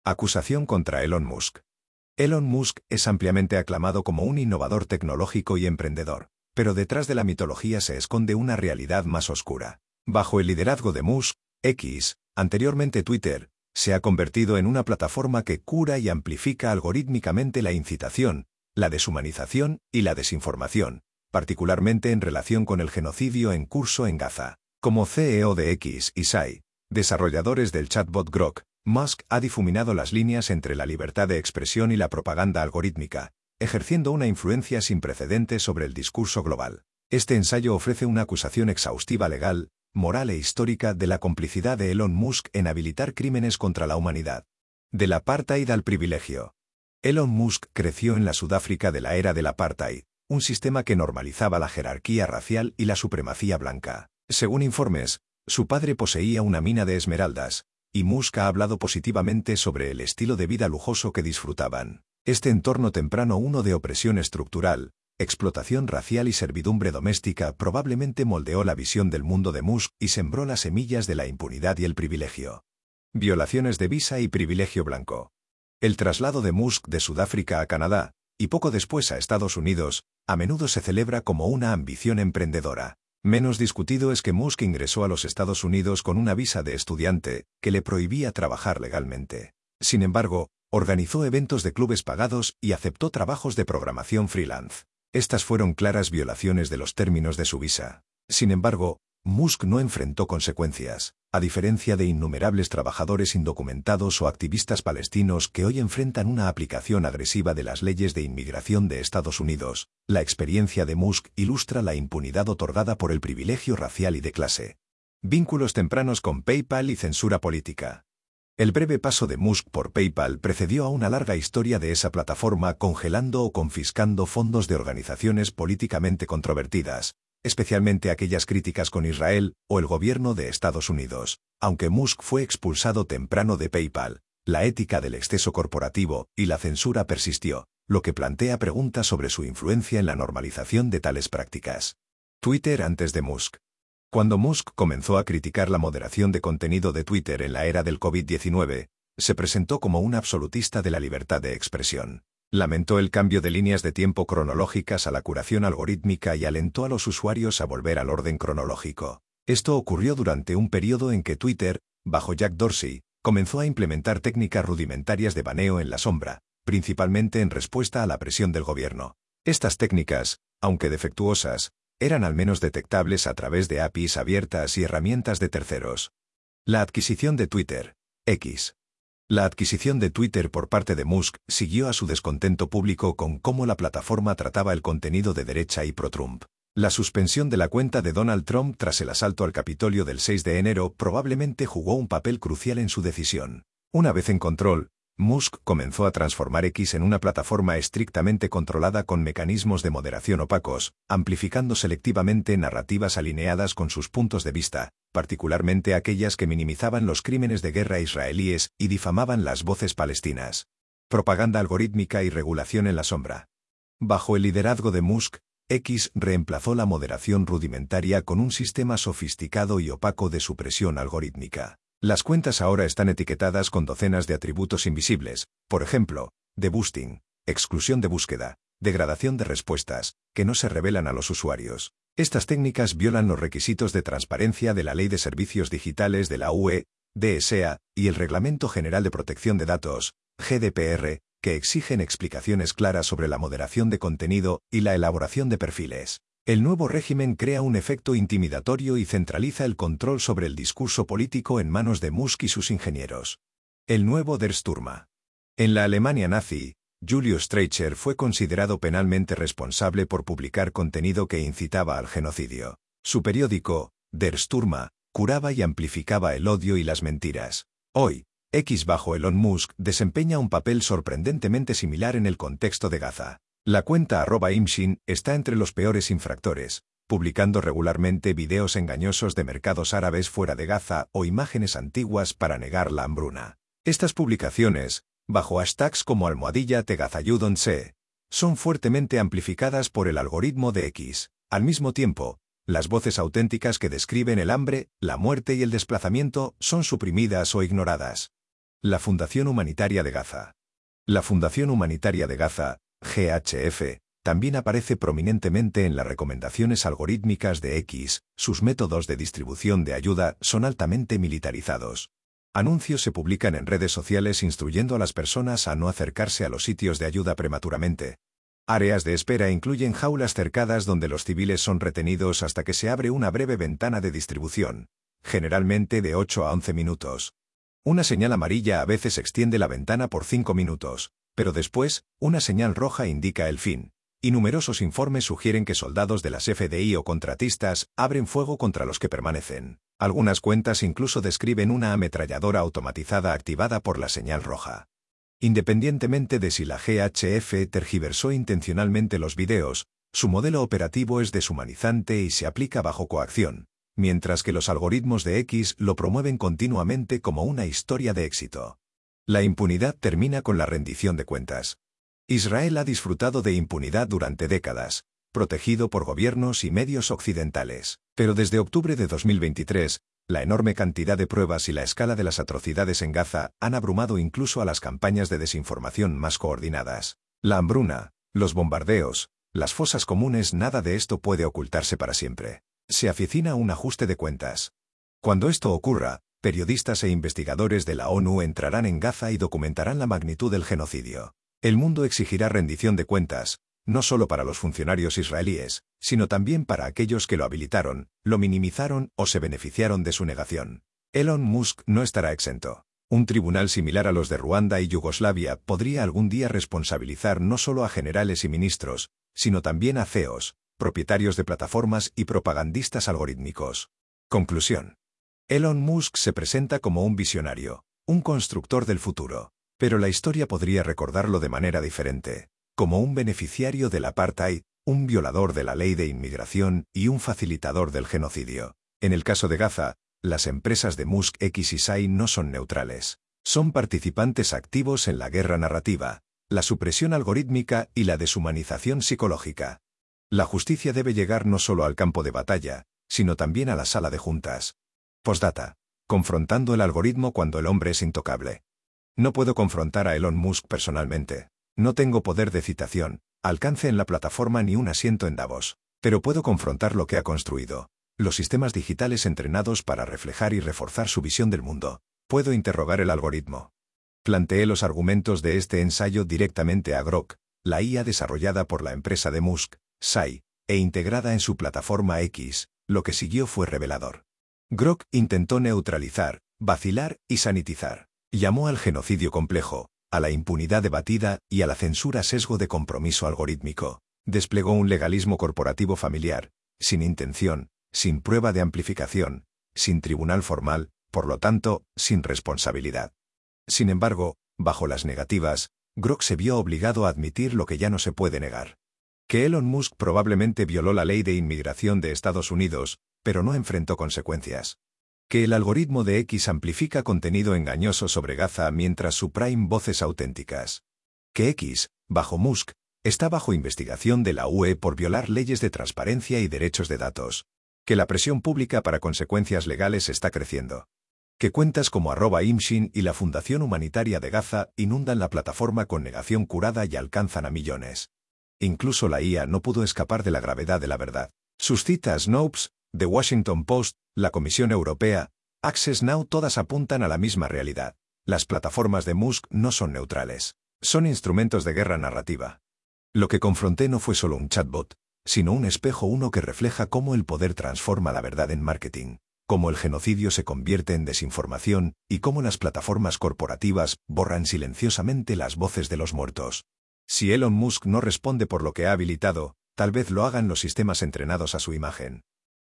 Acusación contra Elon Musk. Elon Musk es ampliamente aclamado como un innovador tecnológico y emprendedor, pero detrás de la mitología se esconde una realidad más oscura. Bajo el liderazgo de Musk, X, anteriormente Twitter, se ha convertido en una plataforma que cura y amplifica algorítmicamente la incitación, la deshumanización y la desinformación, particularmente en relación con el genocidio en curso en Gaza. Como CEO de X y Sai, desarrolladores del chatbot Grok, Musk ha difuminado las líneas entre la libertad de expresión y la propaganda algorítmica, ejerciendo una influencia sin precedentes sobre el discurso global. Este ensayo ofrece una acusación exhaustiva legal, moral e histórica de la complicidad de Elon Musk en habilitar crímenes contra la humanidad. Del apartheid al privilegio. Elon Musk creció en la Sudáfrica de la era del apartheid, un sistema que normalizaba la jerarquía racial y la supremacía blanca. Según informes, su padre poseía una mina de esmeraldas, y Musk ha hablado positivamente sobre el estilo de vida lujoso que disfrutaban. Este entorno temprano, uno de opresión estructural, explotación racial y servidumbre doméstica, probablemente moldeó la visión del mundo de Musk y sembró las semillas de la impunidad y el privilegio. Violaciones de visa y privilegio blanco. El traslado de Musk de Sudáfrica a Canadá, y poco después a Estados Unidos, a menudo se celebra como una ambición emprendedora. Menos discutido es que Musk ingresó a los Estados Unidos con una visa de estudiante, que le prohibía trabajar legalmente. Sin embargo, organizó eventos de clubes pagados y aceptó trabajos de programación freelance. Estas fueron claras violaciones de los términos de su visa. Sin embargo, Musk no enfrentó consecuencias, a diferencia de innumerables trabajadores indocumentados o activistas palestinos que hoy enfrentan una aplicación agresiva de las leyes de inmigración de Estados Unidos. La experiencia de Musk ilustra la impunidad otorgada por el privilegio racial y de clase. Vínculos tempranos con PayPal y censura política. El breve paso de Musk por PayPal precedió a una larga historia de esa plataforma congelando o confiscando fondos de organizaciones políticamente controvertidas, especialmente aquellas críticas con Israel o el gobierno de Estados Unidos. Aunque Musk fue expulsado temprano de PayPal, la ética del exceso corporativo y la censura persistió, lo que plantea preguntas sobre su influencia en la normalización de tales prácticas. Twitter antes de Musk. Cuando Musk comenzó a criticar la moderación de contenido de Twitter en la era del COVID-19, se presentó como un absolutista de la libertad de expresión. Lamentó el cambio de líneas de tiempo cronológicas a la curación algorítmica y alentó a los usuarios a volver al orden cronológico. Esto ocurrió durante un periodo en que Twitter, bajo Jack Dorsey, comenzó a implementar técnicas rudimentarias de baneo en la sombra, principalmente en respuesta a la presión del gobierno. Estas técnicas, aunque defectuosas, eran al menos detectables a través de APIs abiertas y herramientas de terceros. La adquisición de Twitter, X. La adquisición de Twitter por parte de Musk siguió a su descontento público con cómo la plataforma trataba el contenido de derecha y pro-Trump. La suspensión de la cuenta de Donald Trump tras el asalto al Capitolio del 6 de enero probablemente jugó un papel crucial en su decisión. Una vez en control, Musk comenzó a transformar X en una plataforma estrictamente controlada con mecanismos de moderación opacos, amplificando selectivamente narrativas alineadas con sus puntos de vista, particularmente aquellas que minimizaban los crímenes de guerra israelíes y difamaban las voces palestinas. Propaganda algorítmica y regulación en la sombra. Bajo el liderazgo de Musk, X reemplazó la moderación rudimentaria con un sistema sofisticado y opaco de supresión algorítmica. Las cuentas ahora están etiquetadas con docenas de atributos invisibles, por ejemplo, deboosting, exclusión de búsqueda, degradación de respuestas, que no se revelan a los usuarios. Estas técnicas violan los requisitos de transparencia de la Ley de Servicios Digitales de la UE, DSA, y el Reglamento General de Protección de Datos, GDPR, que exigen explicaciones claras sobre la moderación de contenido y la elaboración de perfiles. El nuevo régimen crea un efecto intimidatorio y centraliza el control sobre el discurso político en manos de Musk y sus ingenieros. El nuevo Der Stürmer. En la Alemania nazi, Julius Streicher fue considerado penalmente responsable por publicar contenido que incitaba al genocidio. Su periódico, Der Stürmer, curaba y amplificaba el odio y las mentiras. Hoy, X bajo Elon Musk desempeña un papel sorprendentemente similar en el contexto de Gaza. La cuenta @imshin está entre los peores infractores, publicando regularmente videos engañosos de mercados árabes fuera de Gaza o imágenes antiguas para negar la hambruna. Estas publicaciones, bajo hashtags como #TeGazaYouDon'tSee, son fuertemente amplificadas por el algoritmo de X. Al mismo tiempo, las voces auténticas que describen el hambre, la muerte y el desplazamiento son suprimidas o ignoradas. La Fundación Humanitaria de Gaza. La Fundación Humanitaria de Gaza, GHF, también aparece prominentemente en las recomendaciones algorítmicas de X. Sus métodos de distribución de ayuda son altamente militarizados. Anuncios se publican en redes sociales instruyendo a las personas a no acercarse a los sitios de ayuda prematuramente. Áreas de espera incluyen jaulas cercadas donde los civiles son retenidos hasta que se abre una breve ventana de distribución, generalmente de 8 a 11 minutos. Una señal amarilla a veces extiende la ventana por 5 minutos, pero después, una señal roja indica el fin, y numerosos informes sugieren que soldados de las FDI o contratistas abren fuego contra los que permanecen. Algunas cuentas incluso describen una ametralladora automatizada activada por la señal roja. Independientemente de si la GHF tergiversó intencionalmente los videos, su modelo operativo es deshumanizante y se aplica bajo coacción, mientras que los algoritmos de X lo promueven continuamente como una historia de éxito. La impunidad termina con la rendición de cuentas. Israel ha disfrutado de impunidad durante décadas, protegido por gobiernos y medios occidentales. Pero desde octubre de 2023, la enorme cantidad de pruebas y la escala de las atrocidades en Gaza han abrumado incluso a las campañas de desinformación más coordinadas. La hambruna, los bombardeos, las fosas comunes, nada de esto puede ocultarse para siempre. Se avecina un ajuste de cuentas. Cuando esto ocurra, periodistas e investigadores de la ONU entrarán en Gaza y documentarán la magnitud del genocidio. El mundo exigirá rendición de cuentas, no solo para los funcionarios israelíes, sino también para aquellos que lo habilitaron, lo minimizaron o se beneficiaron de su negación. Elon Musk no estará exento. Un tribunal similar a los de Ruanda y Yugoslavia podría algún día responsabilizar no solo a generales y ministros, sino también a CEOs, propietarios de plataformas y propagandistas algorítmicos. Conclusión. Elon Musk se presenta como un visionario, un constructor del futuro, pero la historia podría recordarlo de manera diferente, como un beneficiario del apartheid, un violador de la ley de inmigración y un facilitador del genocidio. En el caso de Gaza, las empresas de Musk X y Sai no son neutrales. Son participantes activos en la guerra narrativa, la supresión algorítmica y la deshumanización psicológica. La justicia debe llegar no solo al campo de batalla, sino también a la sala de juntas. Postdata. Confrontando el algoritmo cuando el hombre es intocable. No puedo confrontar a Elon Musk personalmente. No tengo poder de citación, alcance en la plataforma ni un asiento en Davos. Pero puedo confrontar lo que ha construido. Los sistemas digitales entrenados para reflejar y reforzar su visión del mundo. Puedo interrogar el algoritmo. Planteé los argumentos de este ensayo directamente a Grok, la IA desarrollada por la empresa de Musk, Sai, e integrada en su plataforma X. Lo que siguió fue revelador. Grok intentó neutralizar, vacilar y sanitizar. Llamó al genocidio complejo, a la impunidad debatida y a la censura sesgo de compromiso algorítmico. Desplegó un legalismo corporativo familiar, sin intención, sin prueba de amplificación, sin tribunal formal, por lo tanto, sin responsabilidad. Sin embargo, bajo las negativas, Grok se vio obligado a admitir lo que ya no se puede negar. Que Elon Musk probablemente violó la ley de inmigración de Estados Unidos, pero no enfrentó consecuencias. Que el algoritmo de X amplifica contenido engañoso sobre Gaza mientras suprime voces auténticas. Que X, bajo Musk, está bajo investigación de la UE por violar leyes de transparencia y derechos de datos. Que la presión pública para consecuencias legales está creciendo. Que cuentas como @Imshin y la Fundación Humanitaria de Gaza inundan la plataforma con negación curada y alcanzan a millones. Incluso la IA no pudo escapar de la gravedad de la verdad. Sus citas Snopes, The Washington Post, la Comisión Europea, Access Now todas apuntan a la misma realidad. Las plataformas de Musk no son neutrales. Son instrumentos de guerra narrativa. Lo que confronté no fue solo un chatbot, sino un espejo que refleja cómo el poder transforma la verdad en marketing, cómo el genocidio se convierte en desinformación y cómo las plataformas corporativas borran silenciosamente las voces de los muertos. Si Elon Musk no responde por lo que ha habilitado, tal vez lo hagan los sistemas entrenados a su imagen.